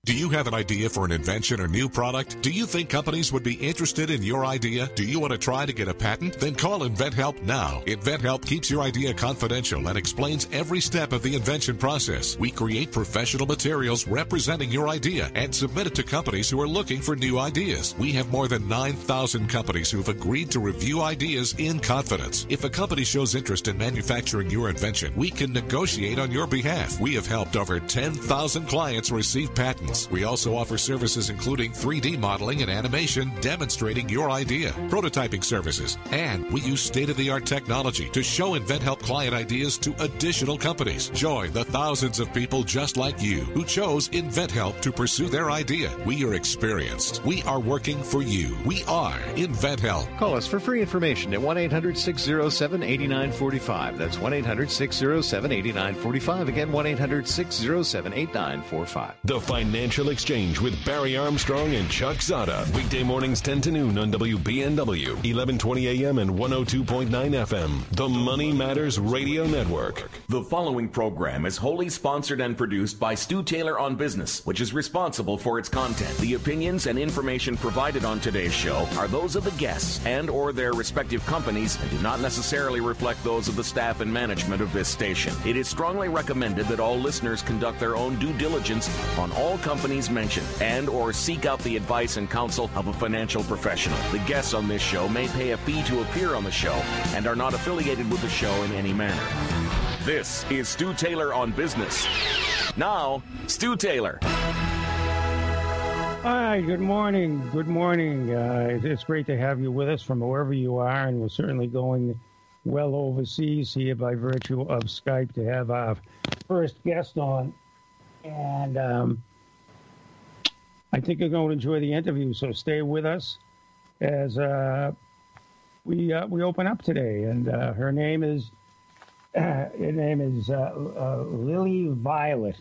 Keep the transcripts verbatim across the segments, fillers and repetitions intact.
Do you have an idea for an invention or new product? Do you think companies would be interested in your idea? Do you want to try to get a patent? Then call InventHelp now. InventHelp keeps your idea confidential and explains every step of the invention process. We create professional materials representing your idea and submit it to companies who are looking for new ideas. We have more than nine thousand companies who have agreed to review ideas in confidence. If a company shows interest in manufacturing your invention, we can negotiate on your behalf. We have helped over ten thousand clients receive patents. We also offer services including three D modeling and animation demonstrating your idea, prototyping services, and we use state-of-the-art technology to show InventHelp client ideas to additional companies. Join the thousands of people just like you who chose InventHelp to pursue their idea. We are experienced. We are working for you. We are InventHelp. Call us for free information at one eight hundred six oh seven eight nine four five. That's one eight hundred six oh seven eight nine four five. Again, one eight hundred six oh seven eight nine four five. The Financial Exchange with Barry Armstrong and Chuck Zada. Weekday mornings ten to noon on W B N W, eleven twenty a m and one oh two point nine F M. The Money Matters Radio Network. The following program is wholly sponsored and produced by Stu Taylor on Business, which is responsible for its content. The opinions and information provided on today's show are those of the guests and or their respective companies and do not necessarily reflect those of the staff and management of this station. It is strongly recommended that all listeners conduct their own due diligence on all companies mentioned and or seek out the advice and counsel of a financial professional. The guests on this show may pay a fee to appear on the show and are not affiliated with the show in any manner. This is Stu Taylor on Business. Now, Stu Taylor. Hi, good morning. Good morning. Uh, it's great to have you with us from wherever you are, and we're certainly going well overseas here by virtue of Skype to have our first guest on. And um, I think you're going to enjoy the interview, so stay with us as uh, we uh, we open up today. And uh, her name is uh, her name is uh, uh, Lily Violet,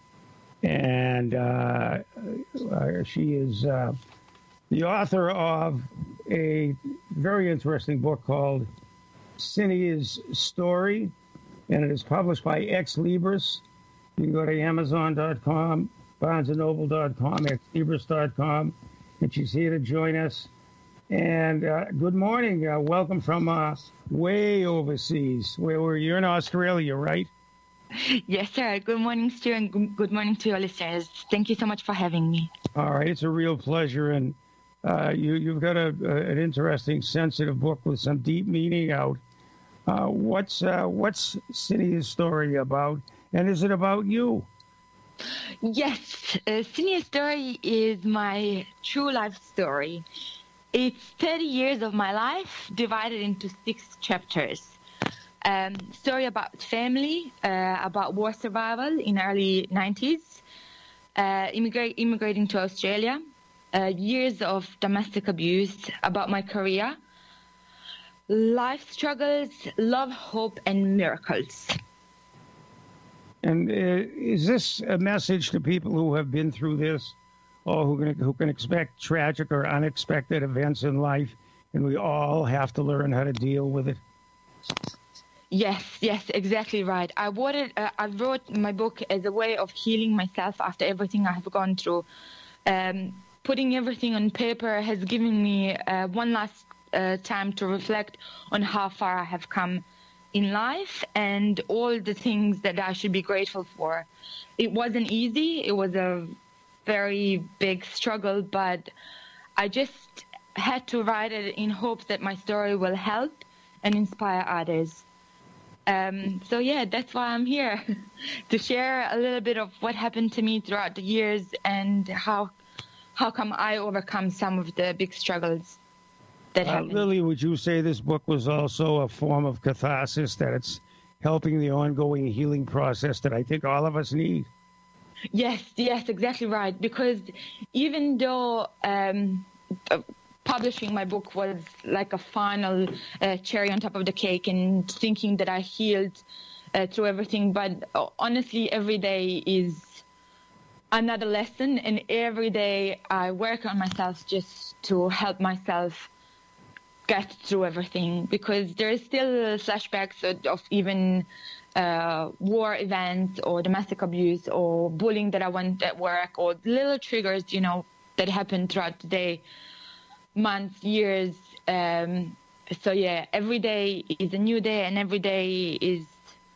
and uh, uh, she is uh, the author of a very interesting book called Cynia's Story, and it is published by Ex Libris. You can go to Amazon dot com, Barnes and Noble dot com, Ex Libris dot com, and she's here to join us. And uh, good morning. Uh, welcome from uh, way overseas. Where were you? You're in Australia, right? Yes, sir. Good morning, Stu, and good morning to your listeners. Thank you so much for having me. All right. It's a real pleasure. And uh, you, you've got a, a, an interesting, sensitive book with some deep meaning out. Uh, what's uh, what's Cynia's Story about? And is it about you? Yes. Uh, Cynia's Story is my true life story. It's thirty years of my life divided into six chapters. Um, story about family, uh, about war survival in early nineties, uh, immigrate, immigrating to Australia, uh, years of domestic abuse, about my career, life struggles, love, hope, and miracles. And uh, is this a message to people who have been through this, or who can, who can expect tragic or unexpected events in life, and we all have to learn how to deal with it? Yes, yes, exactly right. I wrote, it, uh, I wrote my book as a way of healing myself after everything I have gone through. Um, putting everything on paper has given me uh, one last uh, time to reflect on how far I have come in life and all the things that I should be grateful for. It wasn't easy. It was a very big struggle, but I just had to write it in hopes that my story will help and inspire others. Um, so yeah, that's why I'm here, to share a little bit of what happened to me throughout the years and how how come I overcome some of the big struggles that uh, happened. Lily, would you say this book was also a form of catharsis, that it's helping the ongoing healing process that I think all of us need? Yes, yes, exactly right. Because even though um, uh, publishing my book was like a final uh, cherry on top of the cake, and thinking that I healed uh, through everything, but uh, honestly, every day is another lesson, and every day I work on myself just to help myself get through everything, because there is still flashbacks of, of even uh, war events or domestic abuse or bullying that I went at work, or little triggers, you know, that happen throughout the day, months, years. Um, so yeah, every day is a new day, and every day is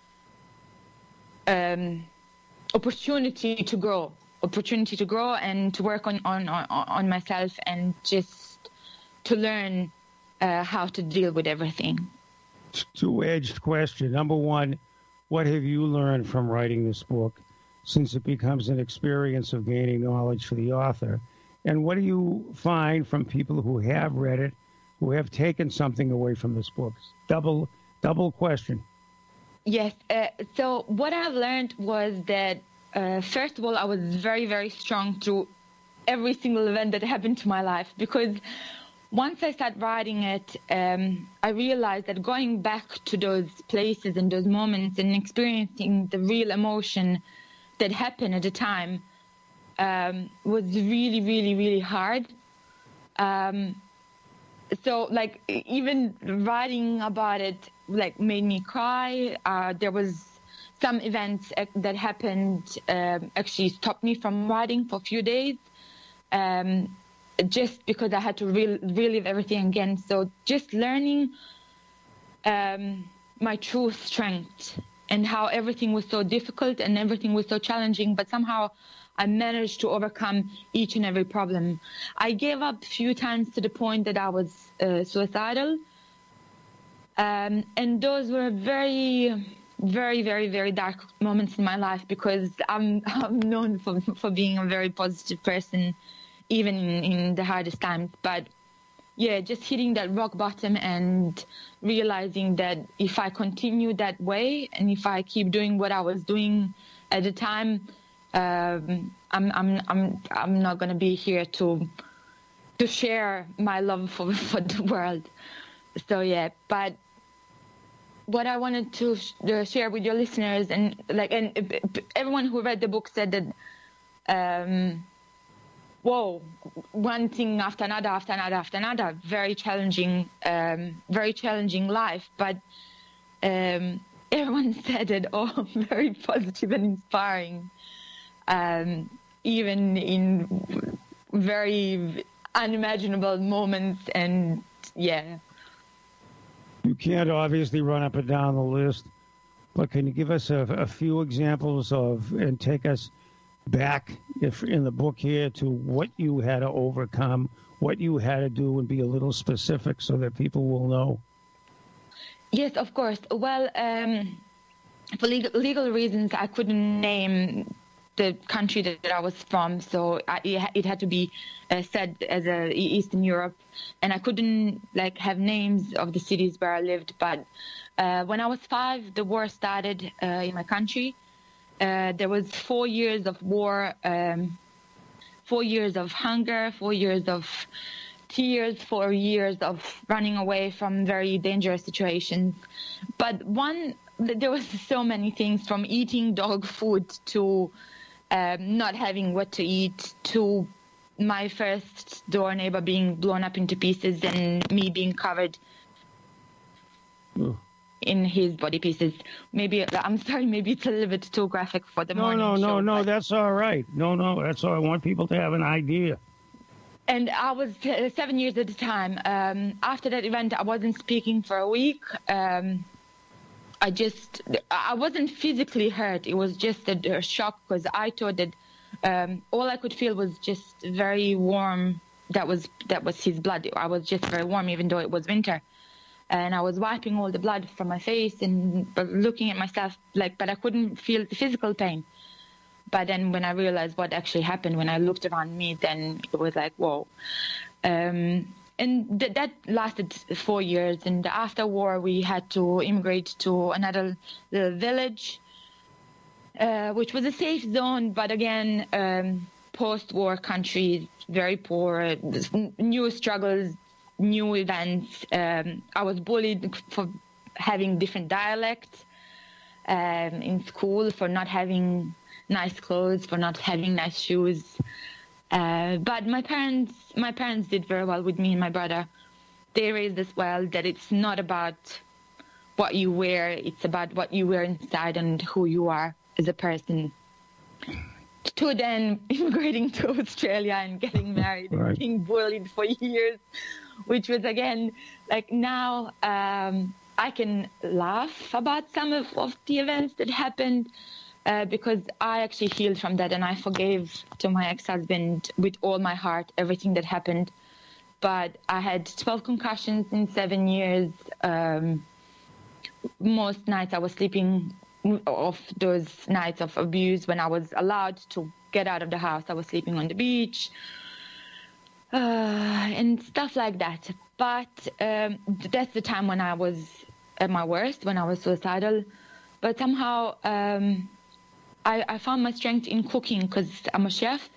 um, opportunity to grow, opportunity to grow and to work on, on, on, on myself, and just to learn uh, how to deal with everything. Two-edged question. Number one, what have you learned from writing this book, since it becomes an experience of gaining knowledge for the author? And what do you find from people who have read it, who have taken something away from this book? Double, double question. Yes. Uh, so what I've learned was that, uh, first of all, I was very, very strong through every single event that happened to my life, because once I started writing it, um, I realized that going back to those places and those moments and experiencing the real emotion that happened at the time um, was really, really, really hard. Um, so, like, even writing about it, like, made me cry. Uh, there was some events that happened um, actually stopped me from writing for a few days. Um, just because I had to re- relive everything again. So just learning um, my true strength and how everything was so difficult and everything was so challenging, but somehow I managed to overcome each and every problem. I gave up a few times to the point that I was uh, suicidal. Um, and those were very, very, very, very dark moments in my life, because I'm, I'm known for, for being a very positive person, even in, in the hardest times. But yeah, just hitting that rock bottom and realizing that if I continue that way and if I keep doing what I was doing at the time, um, I'm I'm I'm I'm not gonna be here to to share my love for for the world. So yeah, but what I wanted to sh- uh, share with your listeners, and like and everyone who read the book said that. Um, Whoa, one thing after another, after another, after another. Very challenging, um, very challenging life. But um, everyone said it all very positive and inspiring, um, even in very unimaginable moments. And yeah. You can't obviously run up and down the list, but can you give us a, a few examples of, and take us back if in the book here to what you had to overcome, what you had to do, and be a little specific so that people will know? Yes, of course. Well, um, for legal, legal reasons, I couldn't name the country that, that I was from, so I, it had to be uh, said as a Eastern Europe, and I couldn't like have names of the cities where I lived. But uh, when I was five, the war started uh, in my country. Uh, there was four years of war, um, four years of hunger, four years of tears, four years of running away from very dangerous situations. But one, there was so many things, from eating dog food to um, not having what to eat, to my first door neighbor being blown up into pieces and me being covered Ugh. in his body pieces. Maybe, I'm sorry, maybe it's a little bit too graphic for the no, morning no, show. No, no, no, but... that's all right. No, no, that's all. I want people to have an idea. And I was uh, seven years at the time. Um, after that event, I wasn't speaking for a week. Um, I just, I wasn't physically hurt. It was just a, a shock, because I thought that um, all I could feel was just very warm. That was that was his blood. I was just very warm, even though it was winter. And I was wiping all the blood from my face and looking at myself, like, but I couldn't feel the physical pain. But then when I realized what actually happened, when I looked around me, then it was like, whoa. Um, and th- that lasted four years. And after war, we had to immigrate to another little village, uh, which was a safe zone. But again, um, post-war country, very poor, new struggles, new events. Um, I was bullied for having different dialects um, in school, for not having nice clothes, for not having nice shoes. Uh, but my parents, my parents did very well with me and my brother. they raised as well, that it's not about what you wear, it's about what you wear inside and who you are as a person. To then immigrating to Australia and getting married right. and being bullied for years, which was, again, like now um, I can laugh about some of, of the events that happened uh, because I actually healed from that, and I forgave to my ex-husband with all my heart everything that happened. But I had twelve concussions in seven years. Um, most nights I was sleeping off those nights of abuse when I was allowed to get out of the house. I was sleeping on the beach uh, and stuff like that. But um, that's the time when I was at my worst, when I was suicidal. But somehow um, I, I found my strength in cooking because I'm a chef.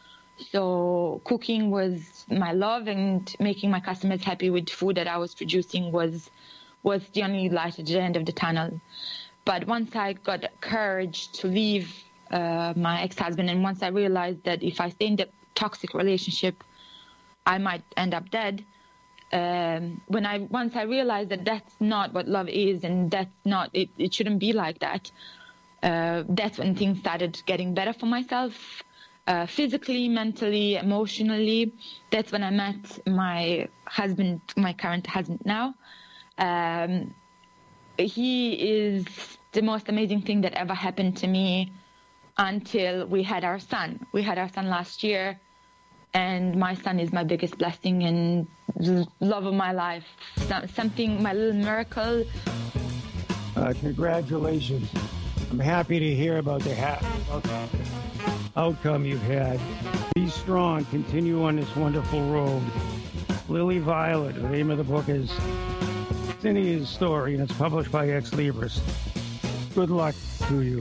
So cooking was my love, and making my customers happy with food that I was producing was was the only light at the end of the tunnel. But once I got courage to leave uh, my ex-husband, and once I realized that if I stay in that toxic relationship, I might end up dead. Um, when I once I realized that that's not what love is, and that's not it, it shouldn't be like that. Uh, that's when things started getting better for myself, uh, physically, mentally, emotionally. That's when I met my husband, my current husband now. Um, he is the most amazing thing that ever happened to me until we had our son. We had our son last year, and my son is my biggest blessing and love of my life. Something, my little miracle. Uh, congratulations. I'm happy to hear about the ha- outcome you've had. Be strong. Continue on this wonderful road. Lily Violet, the name of the book is Cynthia's Story, and it's published by Ex Libris. Good luck to you.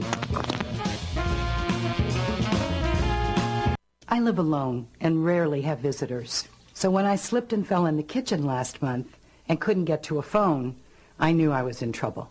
I live alone and rarely have visitors. So when I slipped and fell in the kitchen last month and couldn't get to a phone, I knew I was in trouble.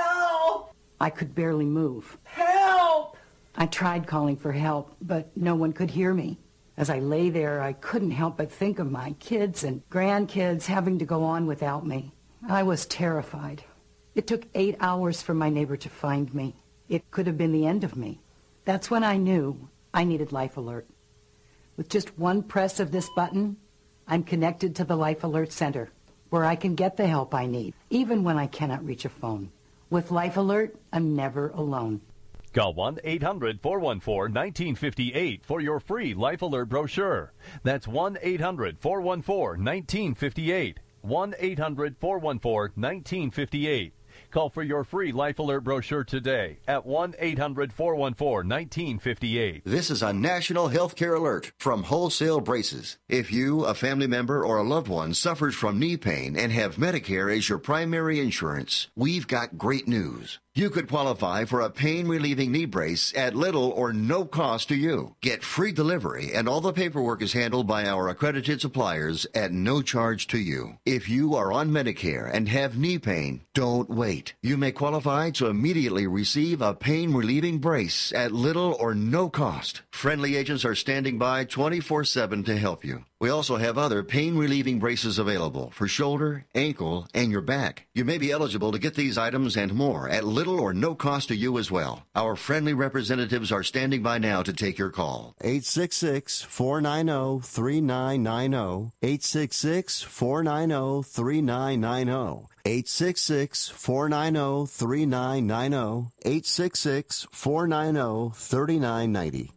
Help! I could barely move. Help! I tried calling for help, but no one could hear me. As I lay there, I couldn't help but think of my kids and grandkids having to go on without me. I was terrified. It took eight hours for my neighbor to find me. It could have been the end of me. That's when I knew I needed Life Alert. With just one press of this button, I'm connected to the Life Alert Center, where I can get the help I need, even when I cannot reach a phone. With Life Alert, I'm never alone. Call one eight hundred four one four one nine five eight for your free Life Alert brochure. That's one eight hundred four one four one nine five eight. one eight hundred four one four one nine five eight. Call for your free Life Alert brochure today at one eight hundred four one four one nine five eight. This is a national healthcare alert from Wholesale Braces. If you, a family member, or a loved one suffers from knee pain and have Medicare as your primary insurance, we've got great news. You could qualify for a pain-relieving knee brace at little or no cost to you. Get free delivery, and all the paperwork is handled by our accredited suppliers at no charge to you. If you are on Medicare and have knee pain, don't wait. You may qualify to immediately receive a pain-relieving brace at little or no cost. Friendly agents are standing by twenty-four seven to help you. We also have other pain-relieving braces available for shoulder, ankle, and your back. You may be eligible to get these items and more at little or no cost to you as well. Our friendly representatives are standing by now to take your call. eight six six, four nine zero, three nine nine zero. eight six six, four nine zero, three nine nine zero. eight six six, four nine zero, three nine nine zero. eight six six, four nine zero, three nine nine zero.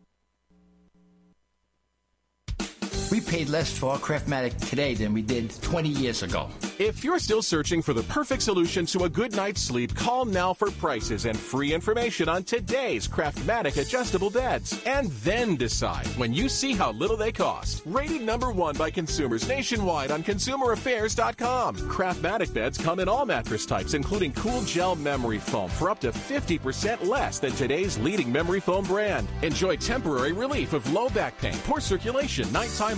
We paid less for our Craftmatic today than we did twenty years ago. If you're still searching for the perfect solution to a good night's sleep, call now for prices and free information on today's Craftmatic adjustable beds. And then decide when you see how little they cost. Rated number one by consumers nationwide on consumer affairs dot com. Craftmatic beds come in all mattress types, including cool gel memory foam for up to fifty percent less than today's leading memory foam brand. Enjoy temporary relief of low back pain, poor circulation, nighttime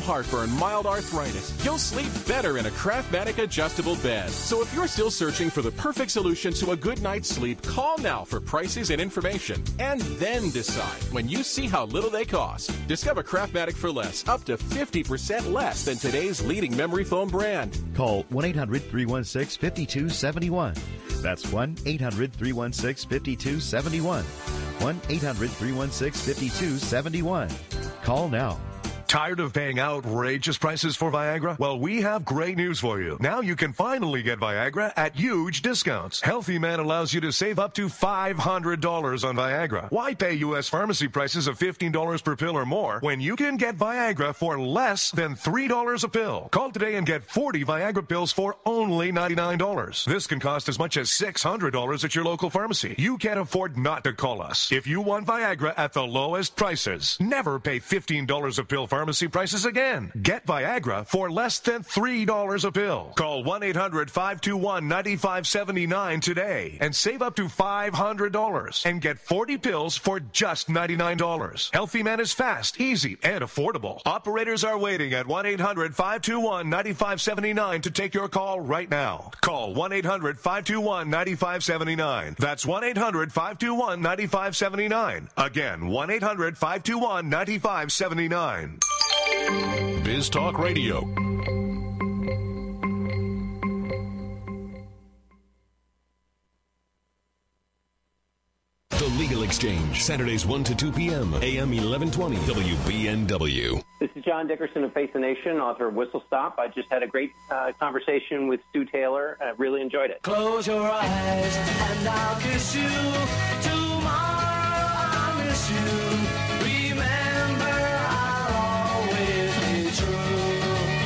heartburn, mild arthritis, you'll sleep better in a Craftmatic adjustable bed. So if you're still searching for the perfect solution to a good night's sleep, call now for prices and information, and then decide when you see how little they cost. Discover Craftmatic for less, up to fifty percent less than today's leading memory foam brand. Call one eight hundred three one six five two seven one. That's one eight hundred three one six five two seven one. one eight hundred three one six five two seven one. Call now. Tired of paying outrageous prices for Viagra? Well, we have great news for you. Now you can finally get Viagra at huge discounts. Healthy Man allows you to save up to five hundred dollars on Viagra. Why pay U S pharmacy prices of fifteen dollars per pill or more when you can get Viagra for less than three dollars a pill? Call today and get forty Viagra pills for only ninety-nine dollars. This can cost as much as six hundred dollars at your local pharmacy. You can't afford not to call us. If you want Viagra at the lowest prices, never pay fifteen dollars a pill for pharmacy prices again. Get Viagra for less than three dollars a pill. Call one eight hundred five two one nine five seven nine today and save up to five hundred dollars and get forty pills for just ninety-nine dollars. Healthy Man is fast, easy, and affordable. Operators are waiting at one eight hundred five two one nine five seven nine to take your call right now. Call one eight hundred five two one nine five seven nine. That's one eight hundred five two one nine five seven nine. Again, one eight hundred five two one nine five seven nine. Biz Talk Radio. The Legal Exchange, Saturdays one to two p.m., A M eleven twenty, W B N W. This is John Dickerson of Face the Nation, author of Whistle Stop. I just had a great uh, conversation with Stu Taylor. I really enjoyed it. Close your eyes and I'll kiss you. Tomorrow I'll miss you. Remember, I'll always be true.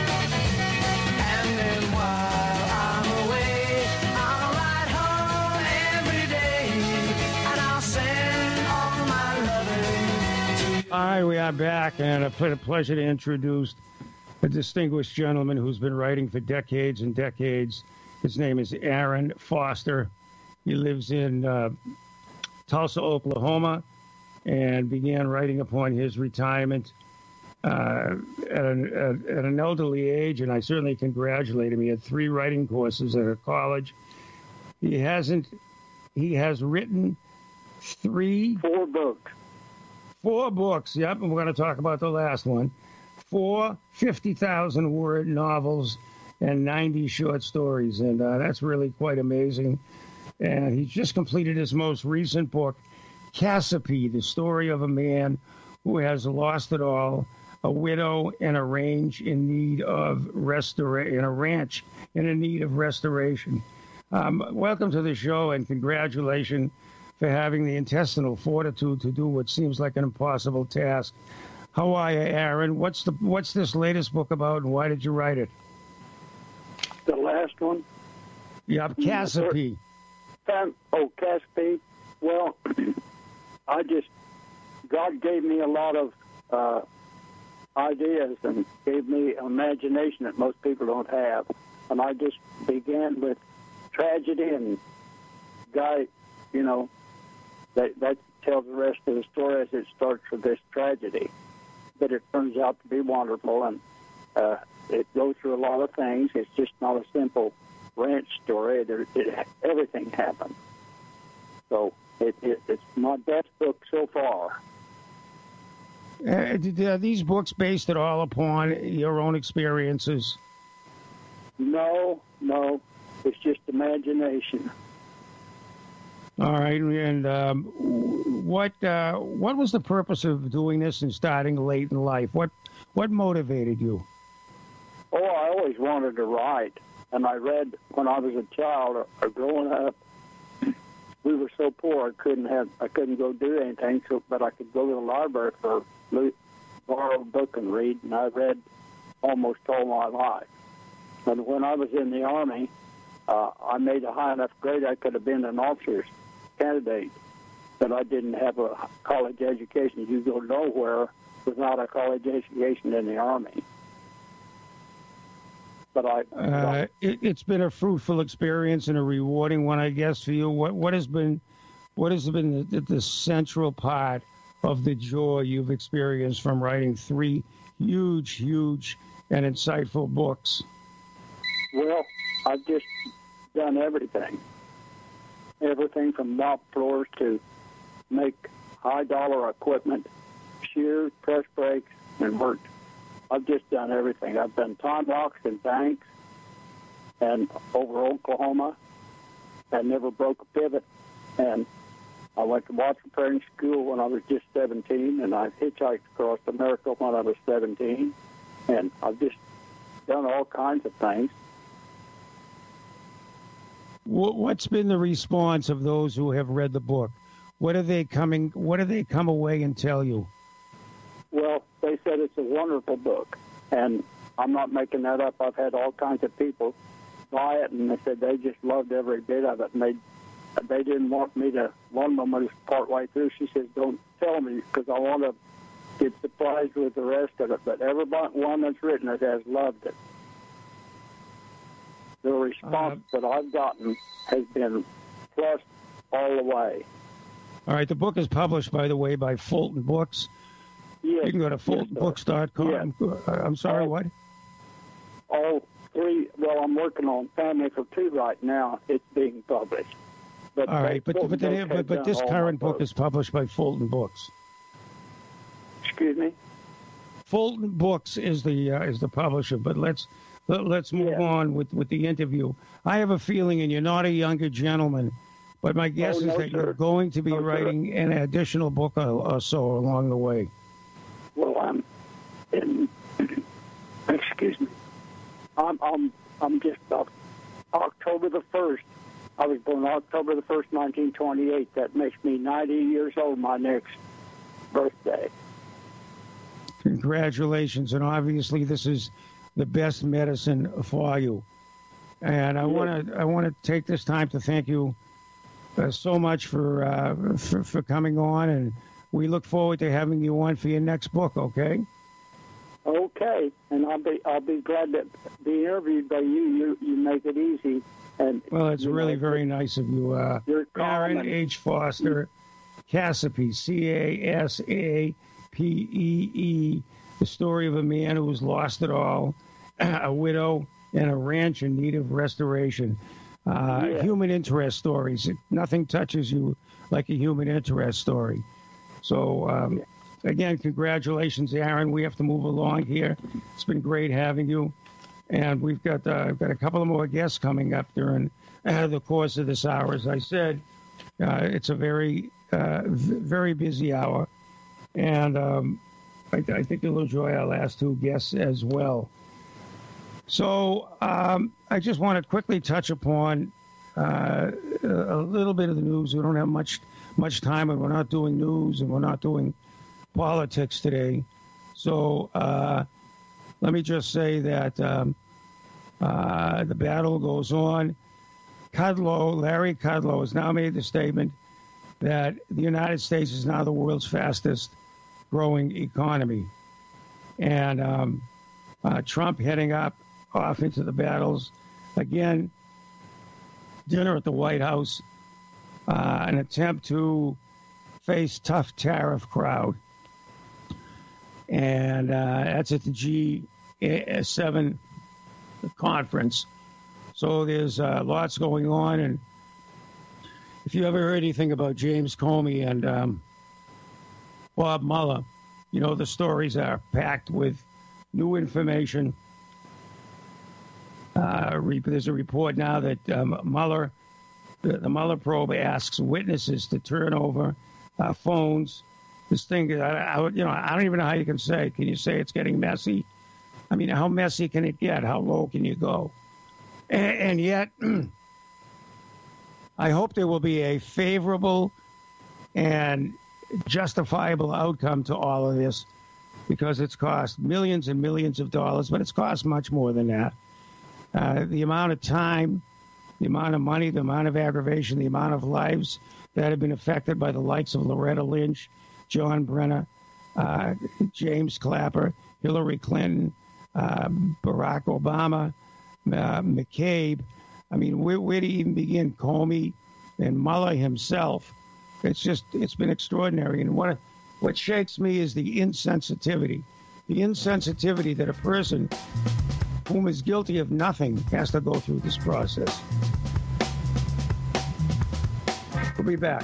And then while I'm away, I'll ride home every day. And I'll send all my loving to you. All right, we are back, and it's a pleasure to introduce a distinguished gentleman who's been writing for decades and decades. His name is Aaron Foster. He lives in uh, Tulsa, Oklahoma, and began writing upon his retirement uh, at, an, at, at an elderly age, and I certainly congratulate him. He had three writing courses at a college. He hasn't. He has written three... Four books. Four books, yep, and we're going to talk about the last one. Four fifty thousand word novels and ninety short stories, and uh, that's really quite amazing. And he's just completed his most recent book, Cassiope, the story of a man who has lost it all, a widow and a range in need of restora- and a ranch in a need of restoration. Um, welcome to the show, and congratulations for having the intestinal fortitude to do what seems like an impossible task. How are you, Aaron? What's the what's this latest book about, and why did you write it? The last one? Yep, Cassiope. Oh, Cassiope. Well, I just, God gave me a lot of uh, ideas and gave me imagination that most people don't have. And I just began with tragedy, and guy, you know, that, that tells the rest of the story as it starts with this tragedy. But it turns out to be wonderful, and uh, it goes through a lot of things. It's just not a simple ranch story. There, it, everything happened. So it, it, it's my best book so far. Uh, are these books based at all upon your own experiences? No, no. It's just imagination. All right, and um, what uh, what was the purpose of doing this and starting late in life? What what motivated you? Oh, I always wanted to write, and I read when I was a child or growing up. We were so poor I couldn't have I couldn't go do anything, so but I could go to the library for borrow a book and read, and I read almost all my life. And when I was in the Army, uh, I made a high enough grade I could have been an officer's candidate, but I didn't have a college education. You go nowhere without a college education in the Army. But I, uh, it, it's been a fruitful experience and a rewarding one, I guess, for you. What what has been, what has been the, the central part of the joy you've experienced from writing three huge, huge, and insightful books? Well, I've just done everything. Everything from mop floors to make high-dollar equipment, shears, press brakes, and worked. I've just done everything. I've done time locks and banks and over Oklahoma. I never broke a pivot. And I went to watch repairing school when I was just seventeen, and I hitchhiked across America when I was seventeen. And I've just done all kinds of things. What's been the response of those who have read the book? What are they coming? What do they come away and tell you? Well, they said it's a wonderful book, and I'm not making that up. I've had all kinds of people buy it, and they said they just loved every bit of it, and they they didn't want me to. One woman was part way through. She says, "Don't tell me because I want to get surprised with the rest of it." But everyone that's written it has loved it. The response uh, that I've gotten has been plus all the way. All right. The book is published, by the way, by Fulton Books. Yes, you can go to fulton books dot com. Yes. I'm sorry, all, what? All three. Well, I'm working on Family for Two right now. It's being published. But all right, but but, the, but, but this current book is published by Fulton Books. Excuse me? Fulton Books is the uh, is the publisher, but let's let, let's move yeah. on with, with the interview. I have a feeling, and you're not a younger gentleman, but my guess oh, is no, that sir. you're going to be no, writing sir. an additional book or, or so along the way. Well, I'm in, excuse me. I'm I'm I'm just uh, October the first. I was born October the first, nineteen twenty-eight. That makes me ninety years old my next birthday. Congratulations, and obviously this is the best medicine for you. And I want to I want to take this time to thank you uh, so much for, uh, for for coming on, and we look forward to having you on for your next book. Okay. Okay, and I'll be I'll be glad to be interviewed by you. You you make it easy. And well, it's really know, very nice of you, uh, Aaron and... H. Foster, Casapee, C A S A P E E, the story of a man who was lost it all, a widow, and a ranch in need of restoration. Uh, yeah. Human interest stories. Nothing touches you like a human interest story. So, um, yeah. again, congratulations, Aaron. We have to move along here. It's been great having you. And we've got uh, got a couple of more guests coming up during uh, the course of this hour. As I said, uh, it's a very, uh, v- very busy hour. And um, I, I think you'll enjoy our last two guests as well. So um, I just want to quickly touch upon uh, a little bit of the news. We don't have much much time, and we're not doing news, and we're not doing politics today. So uh, let me just say that um, uh, the battle goes on. Kudlow, Larry Kudlow, has now made the statement that the United States is now the world's fastest growing economy. And um, uh, Trump heading up off into the battles. Again, dinner at the White House, uh, an attempt to face tough tariff crowd. And uh, that's at the G seven conference. So there's uh, lots going on. And if you ever heard anything about James Comey and um, Bob Mueller, you know the stories are packed with new information. Uh, there's a report now that um, Mueller, the, the Mueller probe asks witnesses to turn over uh, phones. This thing, I, I, you know, I don't even know how you can say. Can you say it's getting messy? I mean, how messy can it get? How low can you go? And, and yet, I hope there will be a favorable and justifiable outcome to all of this, because it's cost millions and millions of dollars, but it's cost much more than that. Uh, the amount of time, the amount of money, the amount of aggravation, the amount of lives that have been affected by the likes of Loretta Lynch, John Brenner, uh, James Clapper, Hillary Clinton, uh, Barack Obama, uh, McCabe. I mean, where, where do you even begin? Comey and Mueller himself. It's just, it's been extraordinary. And what, What shakes me is the insensitivity. The insensitivity that a person whom is guilty of nothing has to go through this process. We'll be back.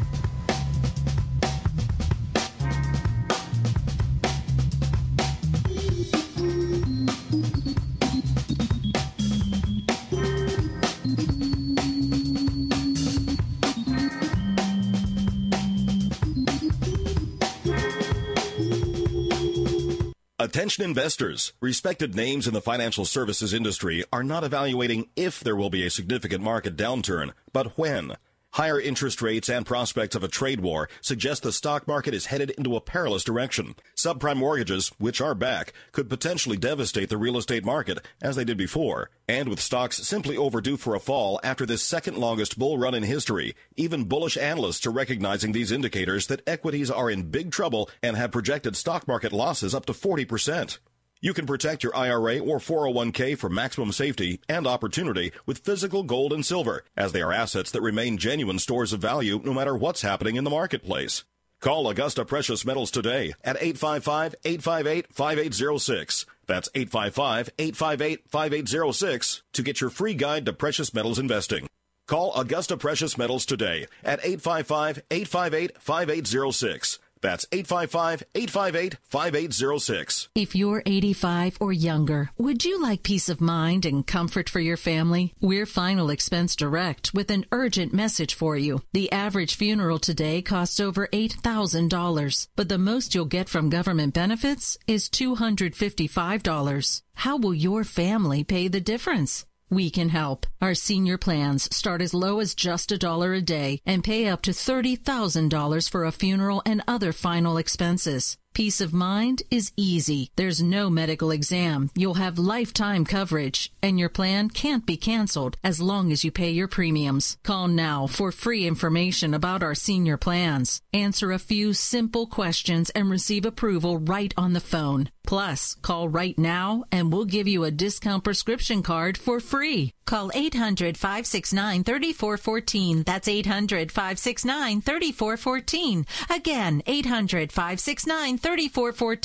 Attention investors. Respected names in the financial services industry are not evaluating if there will be a significant market downturn, but when. Higher interest rates and prospects of a trade war suggest the stock market is headed into a perilous direction. Subprime mortgages, which are back, could potentially devastate the real estate market, as they did before. And with stocks simply overdue for a fall after this second longest bull run in history, even bullish analysts are recognizing these indicators that equities are in big trouble and have projected stock market losses up to forty percent. You can protect your I R A or four oh one k for maximum safety and opportunity with physical gold and silver, as they are assets that remain genuine stores of value no matter what's happening in the marketplace. Call Augusta Precious Metals today at eight five five, eight five eight, five eight zero six. That's eight five five, eight five eight, five eight zero six to get your free guide to precious metals investing. Call Augusta Precious Metals today at eight five five, eight five eight, five eight zero six. That's eight five five, eight five eight, five eight zero six. If you're eighty-five or younger, would you like peace of mind and comfort for your family? We're Final Expense Direct with an urgent message for you. The average funeral today costs over eight thousand dollars, but the most you'll get from government benefits is two hundred fifty-five dollars. How will your family pay the difference? We can help. Our senior plans start as low as just a dollar a day and pay up to thirty thousand dollars for a funeral and other final expenses. Peace of mind is easy. There's no medical exam. You'll have lifetime coverage, and your plan can't be canceled as long as you pay your premiums. Call now for free information about our senior plans. Answer a few simple questions and receive approval right on the phone. Plus, call right now and we'll give you a discount prescription card for free. Call eight hundred, five six nine, three four one four. That's eight hundred, five six nine, three four one four. Again, eight hundred, five six nine, three four one four.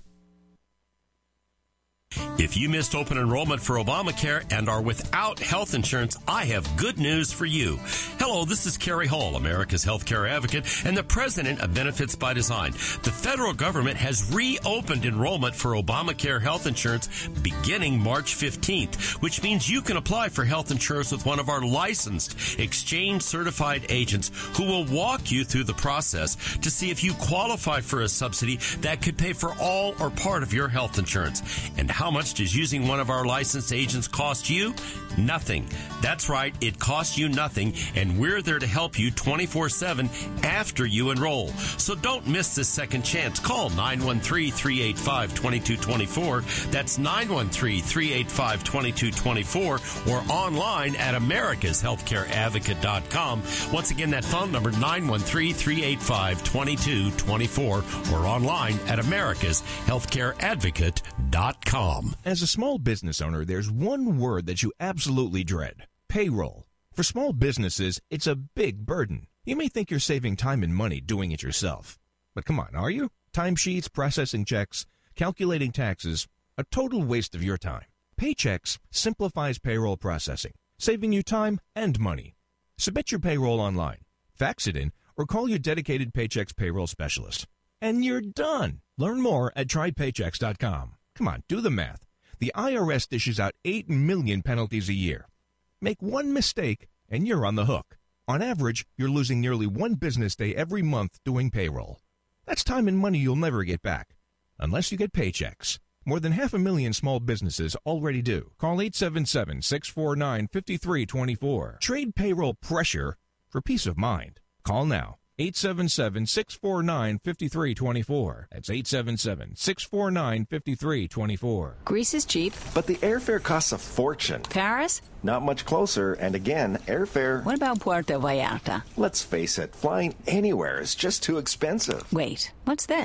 If you missed open enrollment for Obamacare and are without health insurance, I have good news for you. Hello, this is Kerry Hall, America's healthcare advocate and the president of Benefits by Design. The federal government has reopened enrollment for Obamacare health insurance beginning March fifteenth, which means you can apply for health insurance with one of our licensed, exchange-certified agents who will walk you through the process to see if you qualify for a subsidy that could pay for all or part of your health insurance. And how much does using one of our licensed agents cost you? Nothing. That's right, it costs you nothing, and we're there to help you twenty-four seven after you enroll. So don't miss this second chance. Call nine one three, three eight five, two two two four. That's nine one three, three eight five, two two two four, or online at americas healthcare advocate dot com. Once again, that phone number, nine one three, three eight five, two two two four, or online at americas healthcare advocate dot com. As a small business owner, there's one word that you absolutely dread: payroll. For small businesses, it's a big burden. You may think you're saving time and money doing it yourself. But come on, are you? Timesheets, processing checks, calculating taxes, a total waste of your time. Paychex simplifies payroll processing, saving you time and money. Submit your payroll online, fax it in, or call your dedicated Paychex payroll specialist. And you're done. Learn more at try paychex dot com. Come on, do the math. The I R S dishes out eight million penalties a year. Make one mistake, and you're on the hook. On average, you're losing nearly one business day every month doing payroll. That's time and money you'll never get back, unless you get Paychex. More than half a million small businesses already do. Call eight seven seven, six four nine, five three two four. Trade payroll pressure for peace of mind. Call now. eight seven seven, six four nine, five three two four. That's eight seven seven, six four nine, five three two four. Greece is cheap. But the airfare costs a fortune. Paris? Not much closer, and again, airfare... What about Puerto Vallarta? Let's face it, flying anywhere is just too expensive. Wait, what's this?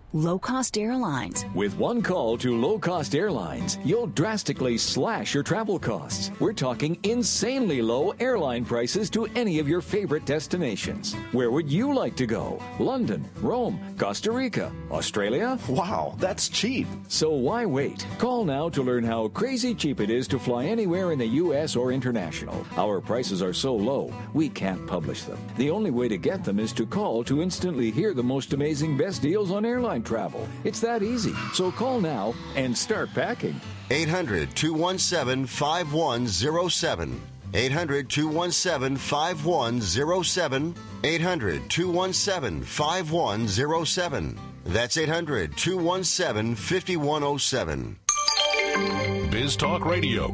Low Cost Airlines. With one call to Low Cost Airlines, you'll drastically slash your travel costs. We're talking insanely low airline prices to any of your favorite destinations. Where would you like to go? London, Rome, Costa Rica, Australia? Wow, that's cheap. So why wait? Call now to learn how crazy cheap it is to fly anywhere in the U S or international. Our prices are so low, we can't publish them. The only way to get them is to call to instantly hear the most amazing best deals on airline travel. It's that easy. So call now and start packing. eight hundred, two one seven, five one zero seven. eight hundred, two one seven, five one zero seven. eight hundred, two one seven, five one zero seven. That's eight hundred, two one seven, five one zero seven. Biz Talk Radio.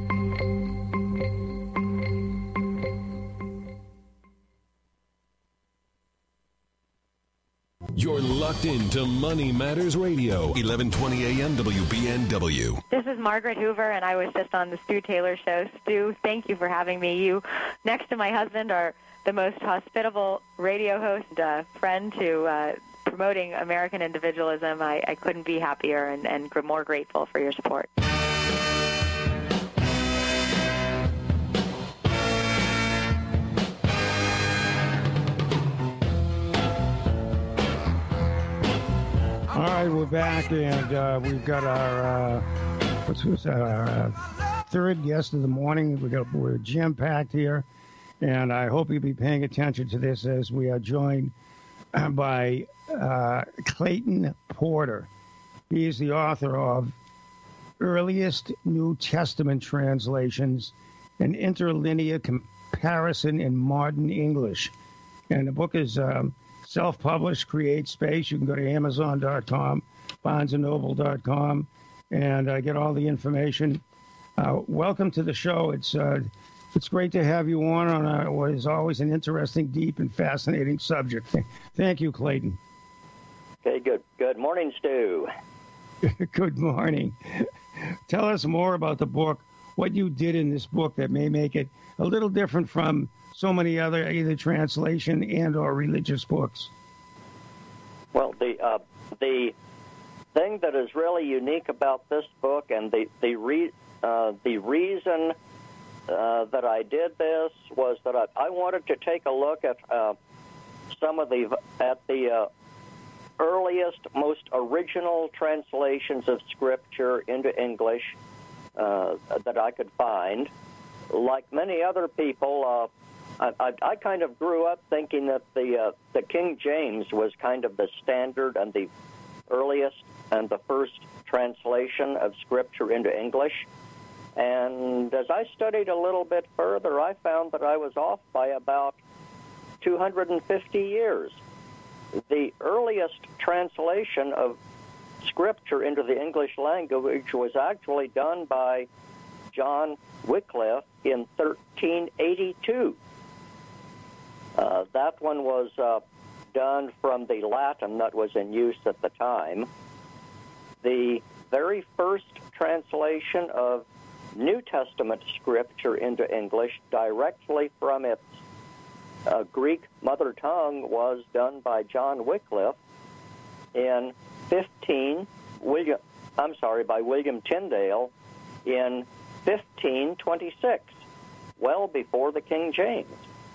You're locked into Money Matters Radio, eleven twenty A M W B N W. This is Margaret Hoover, and I was just on the Stu Taylor Show. Stu, thank you for having me. You, next to my husband, are the most hospitable radio host, uh, friend to uh, promoting American individualism. I, I couldn't be happier and, and more grateful for your support. All right, we're back, and uh, we've got our uh, what's who's that? Our uh, third guest of the morning. We got we're jam packed here, and I hope you'll be paying attention to this as we are joined by uh, Clayton Porter. He is the author of Earliest New Testament Translations: An Interlinear Comparison in Modern English, and the book is. Um, Self-published, Create Space. You can go to Amazon dot com, Barnes and Noble dot com, and uh, get all the information. Uh, welcome to the show. It's uh, it's great to have you on on a, what is always an interesting, deep, and fascinating subject. Thank you, Clayton. Okay, good. Good morning, Stu. Good morning. Tell us more about the book, what you did in this book that may make it a little different from so many other either translation and or religious books. Well, the uh, the thing that is really unique about this book, and the the re, uh, the reason uh, that I did this was that I, I wanted to take a look at uh, some of the at the uh, earliest, most original translations of Scripture into English uh, that I could find. Like many other people. Uh, I, I, I kind of grew up thinking that the uh, the King James was kind of the standard and the earliest and the first translation of Scripture into English. And as I studied a little bit further, I found that I was off by about two hundred fifty years. The earliest translation of Scripture into the English language was actually done by John Wycliffe in thirteen eighty-two. Uh, that one was uh, done from the Latin that was in use at the time. The very first translation of New Testament Scripture into English directly from its uh, Greek mother tongue was done by John Wycliffe in fifteen William. I'm sorry, by William Tyndale in fifteen twenty-six, well before the King James.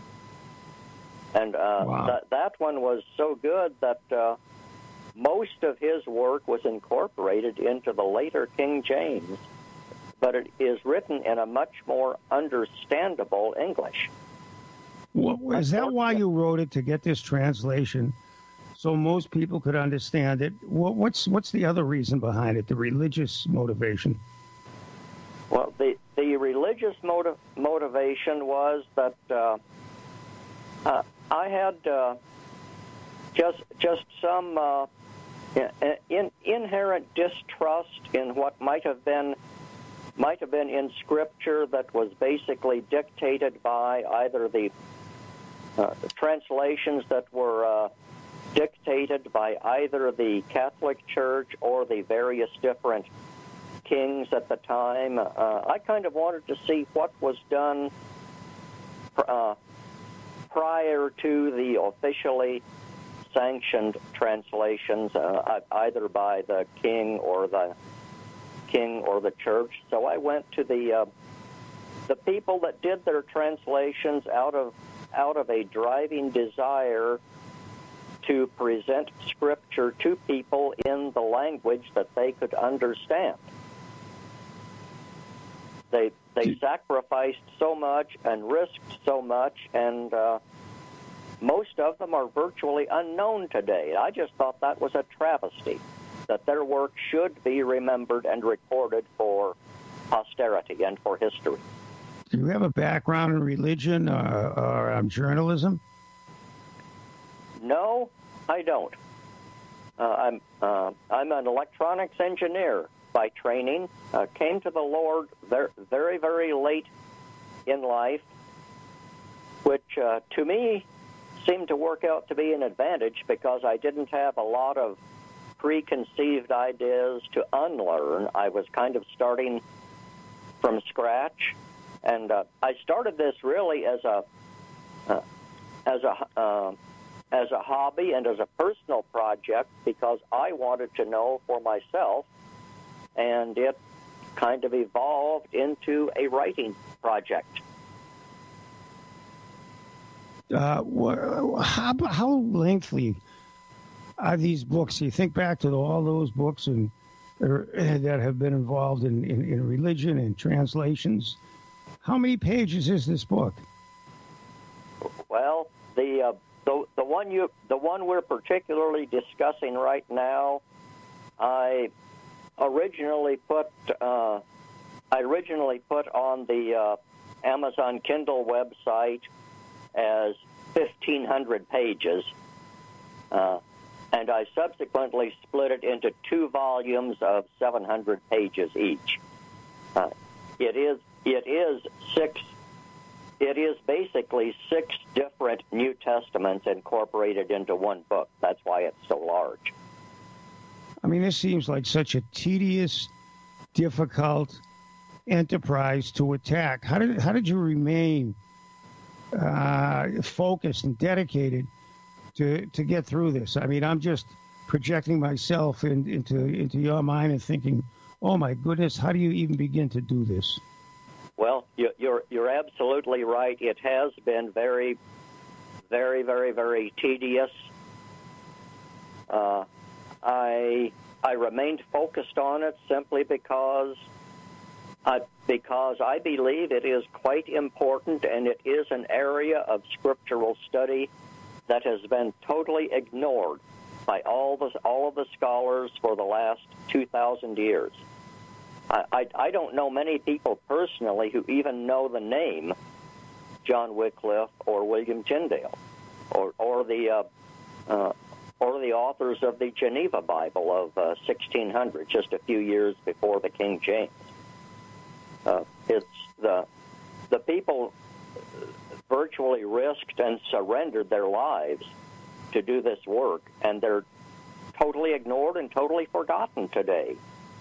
And uh, wow. that, that one was so good that uh, most of his work was incorporated into the later King James, but it is written in a much more understandable English. Well, is that why you wrote it, to get this translation so most people could understand it? What's, what's the other reason behind it, the religious motivation? Well, the, the religious motiv- motivation was that uh, uh, I had uh, just just some uh, in, inherent distrust in what might have been might have been in Scripture that was basically dictated by either the uh, translations that were uh, dictated by either the Catholic Church or the various different kings at the time. Uh, I kind of wanted to see what was done uh, prior to the officially sanctioned translations, uh, either by the king or the king or the church. So I went to the uh, the people that did their translations out of out of a driving desire to present Scripture to people in the language that they could understand. They they sacrificed so much and risked so much, and uh, most of them are virtually unknown today. I just thought that was a travesty, that their work should be remembered and recorded for posterity and for history. Do you have a background in religion or, or um, journalism? No, I don't. Uh, I'm uh, I'm an electronics engineer by training. Uh, came to the Lord very, very, very late in life, which uh, to me seemed to work out to be an advantage because I didn't have a lot of preconceived ideas to unlearn. I was kind of starting from scratch, and uh, I started this really as a uh, as a uh, as a hobby and as a personal project because I wanted to know for myself, and it kind of evolved into a writing project. Uh, wh- how, how lengthy are these books? You think back to all those books and er, that have been involved in, in, in religion and translations. How many pages is this book? Well, the uh, the the one you the one we're particularly discussing right now, I originally put uh, I originally put on the uh, Amazon Kindle website as fifteen hundred pages, uh, and I subsequently split it into two volumes of seven hundred pages each. Uh, it is it is six. It is basically six different New Testaments incorporated into one book. That's why it's so large. I mean, this seems like such a tedious, difficult enterprise to attack. How did how did you remain uh, focused and dedicated to to get through this? I mean, I'm just projecting myself in, into into your mind and thinking, oh my goodness, how do you even begin to do this? Well, you're you're absolutely right. It has been very, very, very, very tedious. Uh, I I remained focused on it simply because I, because I believe it is quite important, and it is an area of scriptural study that has been totally ignored by all the all of the scholars for the last two thousand years. I, I, I don't know many people personally who even know the name John Wycliffe or William Tyndale, or or the uh, uh, or the authors of the Geneva Bible of uh, sixteen hundred, just a few years before the King James. Uh, it's the the people virtually risked and surrendered their lives to do this work, and they're totally ignored and totally forgotten today.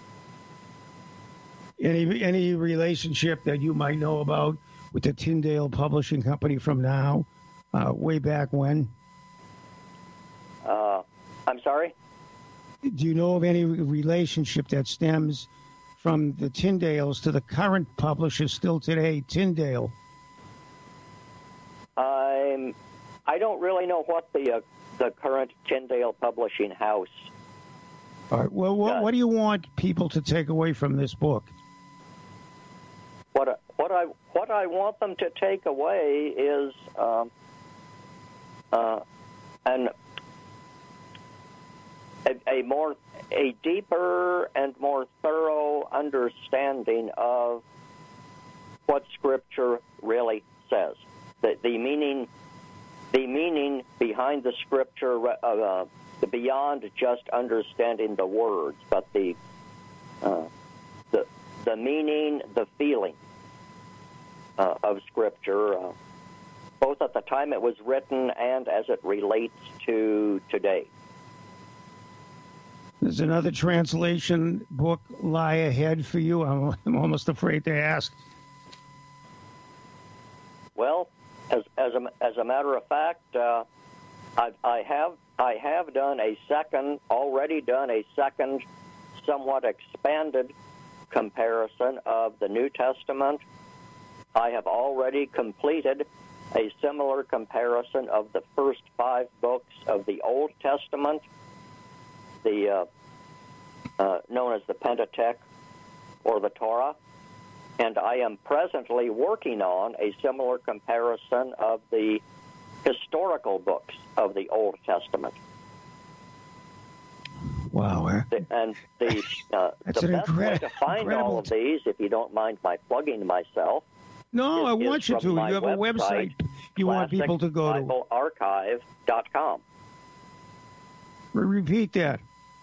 Any any relationship that you might know about with the Tyndale Publishing Company from now, uh, way back when? Uh, I'm sorry? Do you know of any relationship that stems from the Tyndales to the current publishers still today, Tyndale? I'm, I don't really know what the uh, the current Tyndale Publishing House. All right. Well, what, what do you want people to take away from this book? What what I what I want them to take away is um, uh, an a, a more a deeper and more thorough understanding of what Scripture really says. The the meaning the meaning behind the Scripture, uh, uh, beyond just understanding the words, but the uh, the the meaning, the feeling uh, of Scripture, uh, both at the time it was written and as it relates to today. There's another translation book lie ahead for you. I'm, I'm almost afraid to ask. Well, as as a, as a matter of fact, uh, I, I have I have done a second, already done a second, somewhat expanded comparison of the New Testament. I have already completed a similar comparison of the first five books of the Old Testament, the uh, uh, known as the Pentateuch or the Torah, and I am presently working on a similar comparison of the historical books of the Old Testament. Wow. Eh? The, and the, uh, the best incre- way to find incredible all of these, if you don't mind my plugging myself, No, I is, want is you to. from You my have a website you want people to go to. classic bible archive dot com. Repeat that.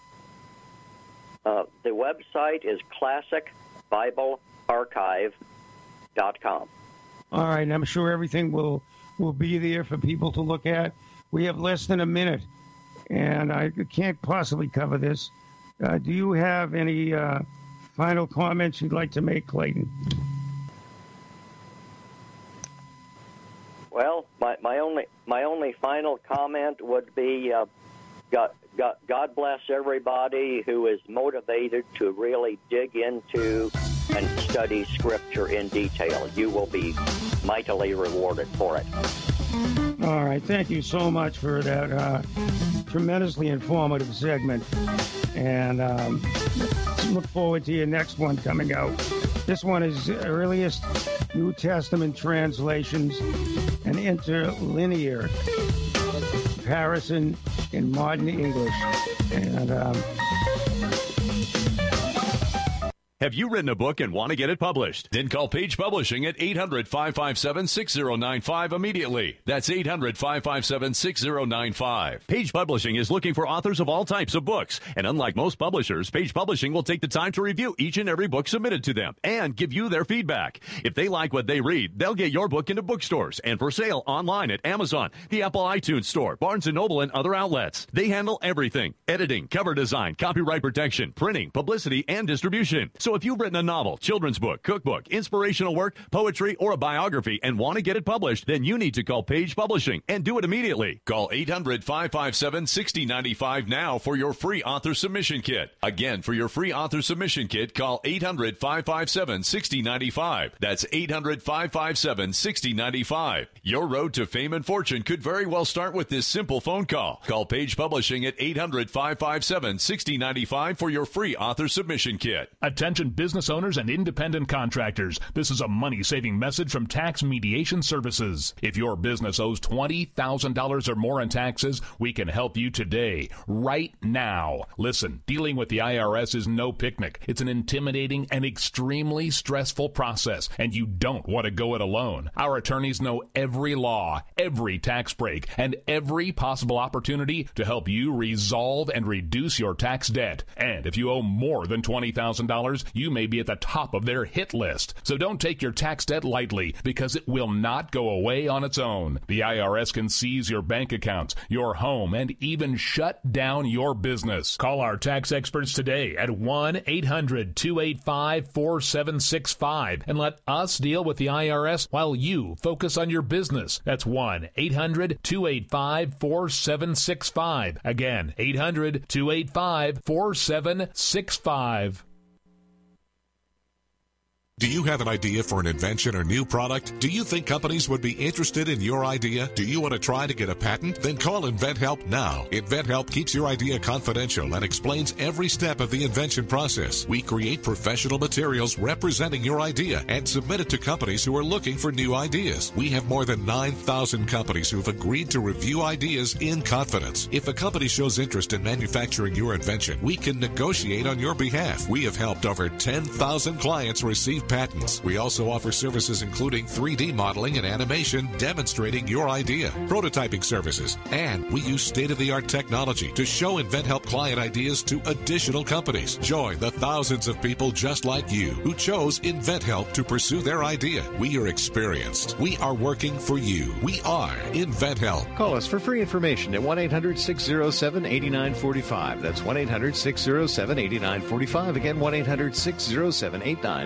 Uh, the website is classic bible archive dot com. All right, and I'm sure everything will, will be there for people to look at. We have less than a minute, and I can't possibly cover this. Uh, do you have any uh, final comments you'd like to make, Clayton? Well, my, my only my only final comment would be uh, God, God, God bless everybody who is motivated to really dig into and study Scripture in detail. You will be mightily rewarded for it. All right, thank you so much for that uh, tremendously informative segment. And um, look forward to your next one coming out. This one is earliest New Testament translations and interlinear comparison in modern English. And um, Have you written a book and want to get it published? Then call Page Publishing at eight hundred, five five seven, six zero nine five immediately. That's eight hundred, five five seven, six zero nine five. Page Publishing is looking for authors of all types of books. And unlike most publishers, Page Publishing will take the time to review each and every book submitted to them and give you their feedback. If they like what they read, they'll get your book into bookstores and for sale online at Amazon, the Apple iTunes Store, Barnes and Noble, and other outlets. They handle everything: editing, cover design, copyright protection, printing, publicity, and distribution. So if you've written a novel, children's book, cookbook, inspirational work, poetry, or a biography and want to get it published, then you need to call Page Publishing and do it immediately. Call eight hundred, five five seven, six zero nine five now for your free author submission kit. Again, for your free author submission kit, call eight hundred, five five seven, six zero nine five. That's eight hundred, five five seven, six zero nine five. Your road to fame and fortune could very well start with this simple phone call. Call Page Publishing at eight hundred, five five seven, six zero nine five for your free author submission kit. Attention business owners and independent contractors. This is a money-saving message from Tax Mediation Services. If your business owes twenty thousand dollars or more in taxes, we can help you today, right now. Listen, dealing with the I R S is no picnic. It's an intimidating and extremely stressful process, and you don't want to go it alone. Our attorneys know every law, every tax break, and every possible opportunity to help you resolve and reduce your tax debt. And if you owe more than twenty thousand dollars, you may be at the top of their hit list. So don't take your tax debt lightly, because it will not go away on its own. The I R S can seize your bank accounts, your home, and even shut down your business. Call our tax experts today at one eight hundred, two eight five, four seven six five and let us deal with the I R S while you focus on your business. That's one eight hundred, two eight five, four seven six five. Again, eight hundred, two eight five, four seven six five. Do you have an idea for an invention or new product? Do you think companies would be interested in your idea? Do you want to try to get a patent? Then call InventHelp now. InventHelp keeps your idea confidential and explains every step of the invention process. We create professional materials representing your idea and submit it to companies who are looking for new ideas. We have more than nine thousand companies who have agreed to review ideas in confidence. If a company shows interest in manufacturing your invention, we can negotiate on your behalf. We have helped over ten thousand clients receive patents. We also offer services including three D modeling and animation demonstrating your idea, prototyping services, and we use state-of-the-art technology to show InventHelp client ideas to additional companies. Join the thousands of people just like you who chose InventHelp to pursue their idea. We are experienced. We are working for you. We are InventHelp. Call us for free information at one eight hundred, six zero seven, eight nine four five. That's one eight hundred, six zero seven, eight nine four five. Again, one eight hundred, six zero seven, eight nine four five.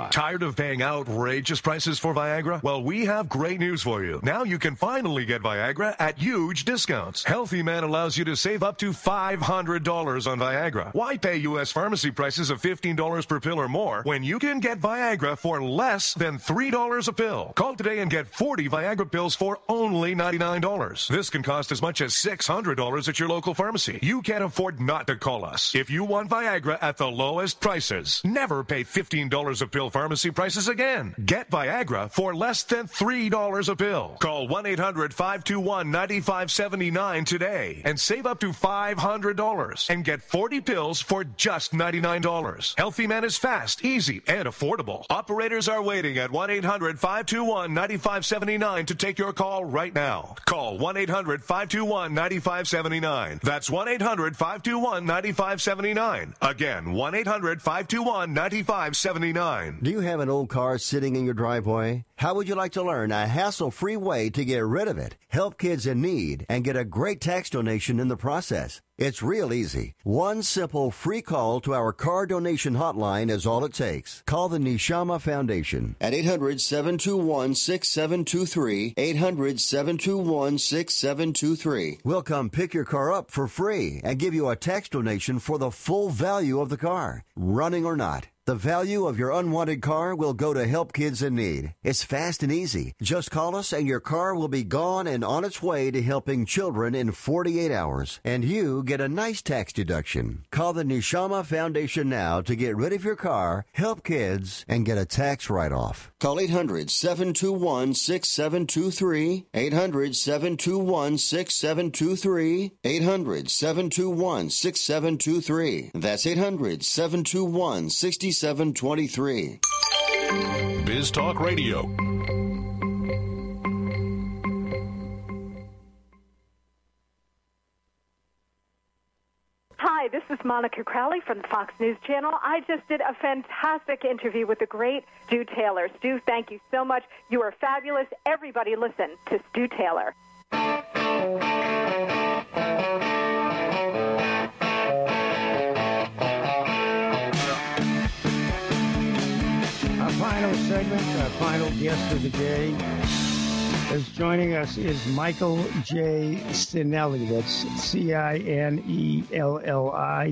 are. Tired of paying outrageous prices for Viagra? Well, we have great news for you. Now you can finally get Viagra at huge discounts. Healthy Man allows you to save up to five hundred dollars on Viagra. Why pay U S pharmacy prices of fifteen dollars per pill or more when you can get Viagra for less than three dollars a pill? Call today and get forty Viagra pills for only ninety-nine dollars. This can cost as much as six hundred dollars at your local pharmacy. You can't afford not to call us. If you want Viagra at the lowest prices, never pay fifteen dollars a pill pharmacy prices again. Get Viagra for less than three dollars a pill. Call one eight hundred five two one nine five seven nine today and save up to five hundred dollars and get forty pills for just ninety-nine dollars. Healthy Man is fast, easy, and affordable. Operators are waiting at one eight hundred five two one nine five seven nine to take your call right now. Call one eight hundred five two one nine five seven nine. That's one eight hundred five two one nine five seven nine. Again, one eight hundred five two one nine five seven nine. Do you have an old car sitting in your driveway? How would you like to learn a hassle-free way to get rid of it, help kids in need, and get a great tax donation in the process? It's real easy. One simple free call to our car donation hotline is all it takes. Call the Neshama Foundation at eight hundred seven two one six seven two three, eight hundred seven two one six seven two three. We'll come pick your car up for free and give you a tax donation for the full value of the car, running or not. The value of your unwanted car will go to help kids in need. It's fast and easy. Just call us and your car will be gone and on its way to helping children in forty-eight hours. And you get a nice tax deduction. Call the Neshama Foundation now to get rid of your car, help kids, and get a tax write-off. Call eight hundred seven two one six seven two three, eight hundred seven two one six seven two three, eight hundred seven two one six seven two three. That's eight hundred seven two one six seven two three. Biz Talk Radio. Hi, this is Monica Crowley from the Fox News Channel. I just did a fantastic interview with the great Stu Taylor. Stu, thank you so much. You are fabulous. Everybody listen to Stu Taylor. Final segment, our final guest of the day is joining us is Michael J. Cinelli. That's C I N E L L I.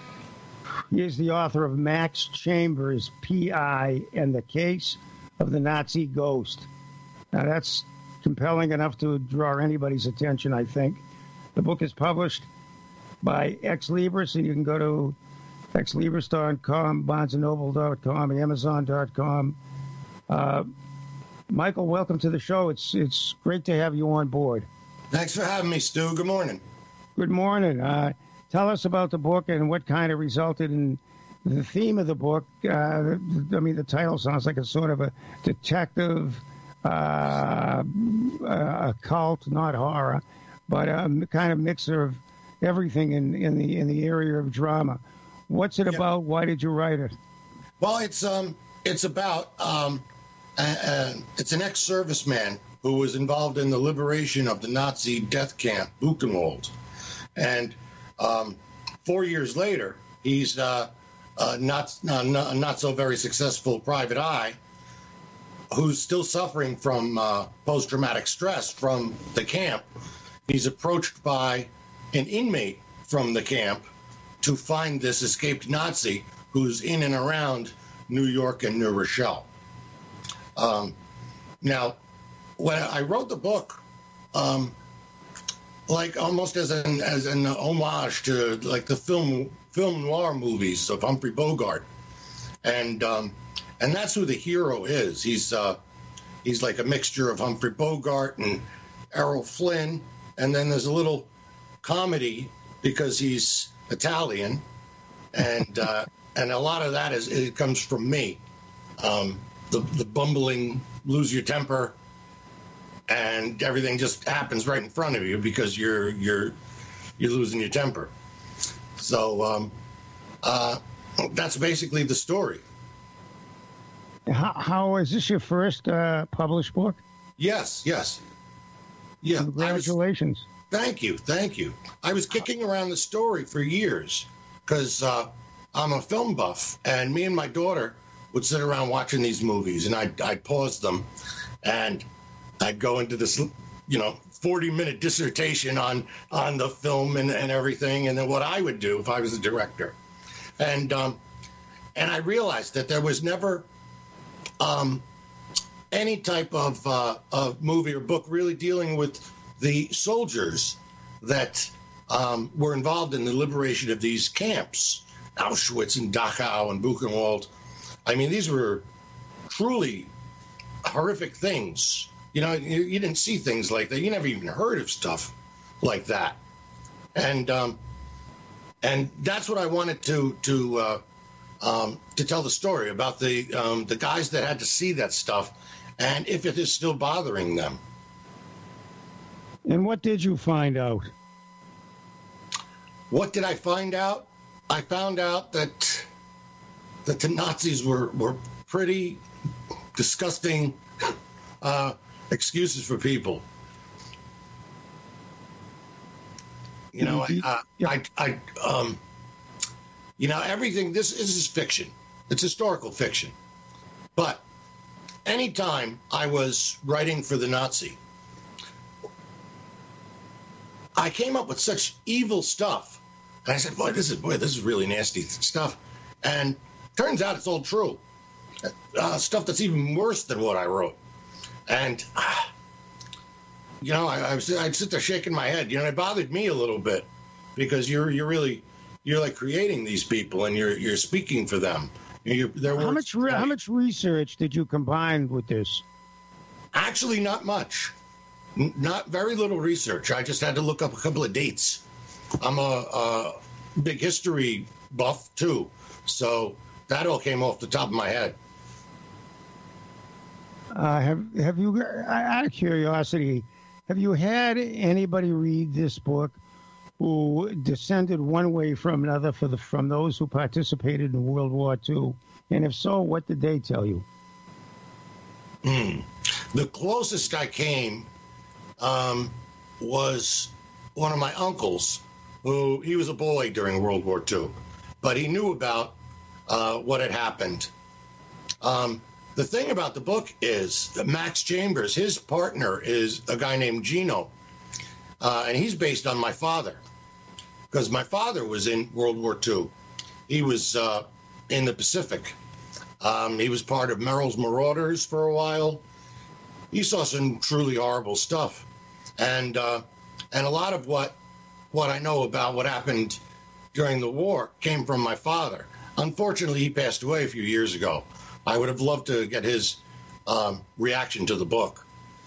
He is the author of Max Chambers, P I, and the Case of the Nazi Ghost. Now, that's compelling enough to draw anybody's attention, I think. The book is published by Ex Libris, and you can go to ex libris dot com, barnes and noble dot com, amazon dot com. Uh, Michael, welcome to the show. It's it's great to have you on board. Thanks for having me, Stu. Good morning. Good morning. Uh, tell us about the book and what kind of resulted in the theme of the book. Uh, I mean, the title sounds like a sort of a detective, uh, a cult, not horror, but a kind of mixer of everything in, in the in the area of drama. What's it yeah. about? Why did you write it? Well, it's um, it's about um, uh, uh, it's an ex-serviceman who was involved in the liberation of the Nazi death camp Buchenwald, and um, four years later, he's uh, uh, not uh, not not so very successful private eye, who's still suffering from uh, post-traumatic stress from the camp. He's approached by an inmate from the camp to find this escaped Nazi who's in and around New York and New Rochelle. Um, now, when I wrote the book, um, like almost as an as an homage to like the film film noir movies of Humphrey Bogart, and um, and that's who the hero is. He's uh, he's like a mixture of Humphrey Bogart and Errol Flynn, and then there's a little comedy because he's Italian, and uh, and a lot of that is it comes from me, um, the the bumbling, lose your temper, and everything just happens right in front of you because you're you're you're losing your temper. So um, uh, that's basically the story. How, how is this your first uh, published book? Yes, yes, yeah. Congratulations. I was, Thank you, thank you. I was kicking around the story for years because uh, I'm a film buff, and me and my daughter would sit around watching these movies, and I'd, I'd pause them, and I'd go into this, you know, forty-minute dissertation on on the film and, and everything, and then what I would do if I was a director. And um, and I realized that there was never um, any type of, uh, of movie or book really dealing with the soldiers that um, were involved in the liberation of these camps, Auschwitz and Dachau and Buchenwald. I mean, these were truly horrific things. You know, you, you didn't see things like that. You never even heard of stuff like that. And um, and that's what I wanted to to uh, um, to tell the story about the um, the guys that had to see that stuff, and if it is still bothering them. And what did you find out? What did I find out? I found out that that the Nazis were, were pretty disgusting uh, excuses for people. You know, I, uh, I, I, um, you know, everything. This, this is fiction. It's historical fiction. But anytime I was writing for the Nazi, I came up with such evil stuff. And I said, boy, this is boy, this is really nasty stuff. And turns out it's all true. Uh, stuff that's even worse than what I wrote. And, uh, you know, I, I was, I'd sit there shaking my head. You know, it bothered me a little bit because you're you're really you're like creating these people and you're you're speaking for them. You're, how much re- how much research did you combine with this? Actually, not much. N- not very little research. I just had to look up a couple of dates. I'm a, a big history buff too, so that all came off the top of my head. Uh, have have you, out of curiosity, have you had anybody read this book who descended one way from another for the from those who participated in World War Two? And if so, what did they tell you? Mm. The closest I came um, was one of my uncles, who he was a boy during World War Two, but he knew about uh, what had happened. Um, the thing about the book is that Max Chambers, his partner, is a guy named Gino, uh, and he's based on my father, because my father was in World War Two. He was uh, in the Pacific. Um, he was part of Merrill's Marauders for a while. He saw some truly horrible stuff, and uh, and a lot of what what I know about what happened during the war came from my father. Unfortunately, he passed away a few years ago. I would have loved to get his um, reaction to the book.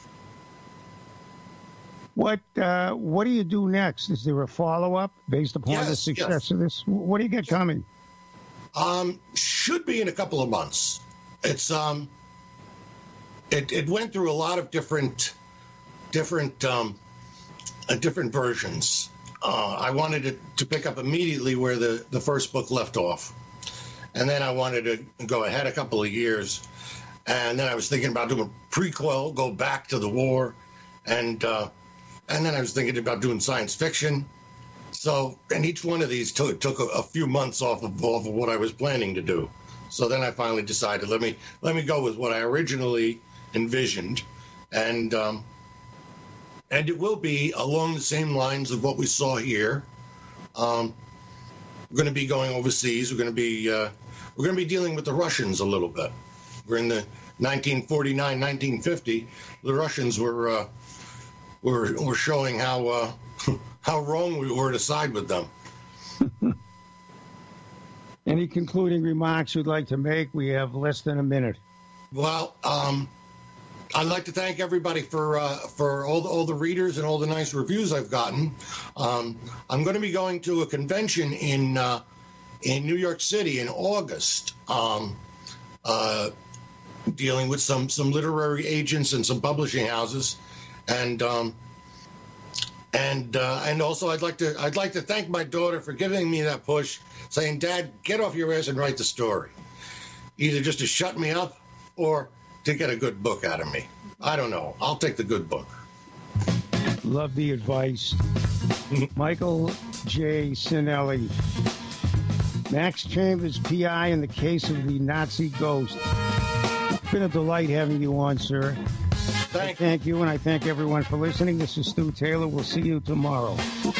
What uh, what do you do next? Is there a follow-up based upon yes, the success yes. of this? What do you get coming? Um, should be in a couple of months. It's um, it it went through a lot of different different um, uh, different versions. Uh, I wanted it to pick up immediately where the, the first book left off. And then I wanted to go ahead a couple of years. And then I was thinking about doing a prequel, go back to the war. And uh, and then I was thinking about doing science fiction. So, and each one of these took, took a, a few months off of, off of what I was planning to do. So then I finally decided, let me let me go with what I originally envisioned. And um, and it will be along the same lines of what we saw here. Um, we're going to be going overseas. We're going to be uh, we're going to be dealing with the Russians a little bit. We're in the nineteen forty-nine, nineteen fifty. The Russians were uh, were were showing how uh, how wrong we were to side with them. Any concluding remarks you'd like to make? We have less than a minute. Well, um, I'd like to thank everybody for uh, for all the, all the readers and all the nice reviews I've gotten. Um, I'm going to be going to a convention in uh, in New York City in August, um, uh, dealing with some some literary agents and some publishing houses, and um, and uh, and also I'd like to I'd like to thank my daughter for giving me that push, saying, "Dad, get off your ass and write the story," either just to shut me up or to get a good book out of me. I don't know. I'll take the good book. Love the advice. Michael J. Cinelli. Max Chambers, P I, in the case of the Nazi ghost. It's been a delight having you on, sir. Thank, I thank you, and I thank everyone for listening. This is Stu Taylor. We'll see you tomorrow.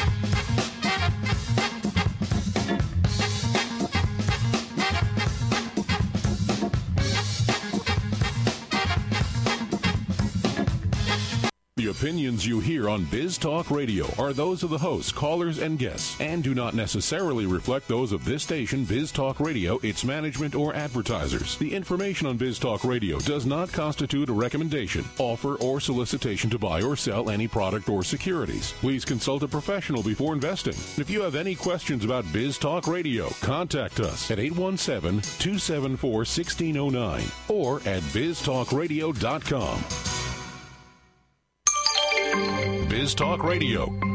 The opinions you hear on Biz Talk Radio are those of the hosts, callers, and guests, and do not necessarily reflect those of this station, Biz Talk Radio, its management, or advertisers. The information on Biz Talk Radio does not constitute a recommendation, offer, or solicitation to buy or sell any product or securities. Please consult a professional before investing. If you have any questions about Biz Talk Radio, contact us at eight one seven, two seven four, one six zero nine or at biz talk radio dot com. Biz Talk Radio,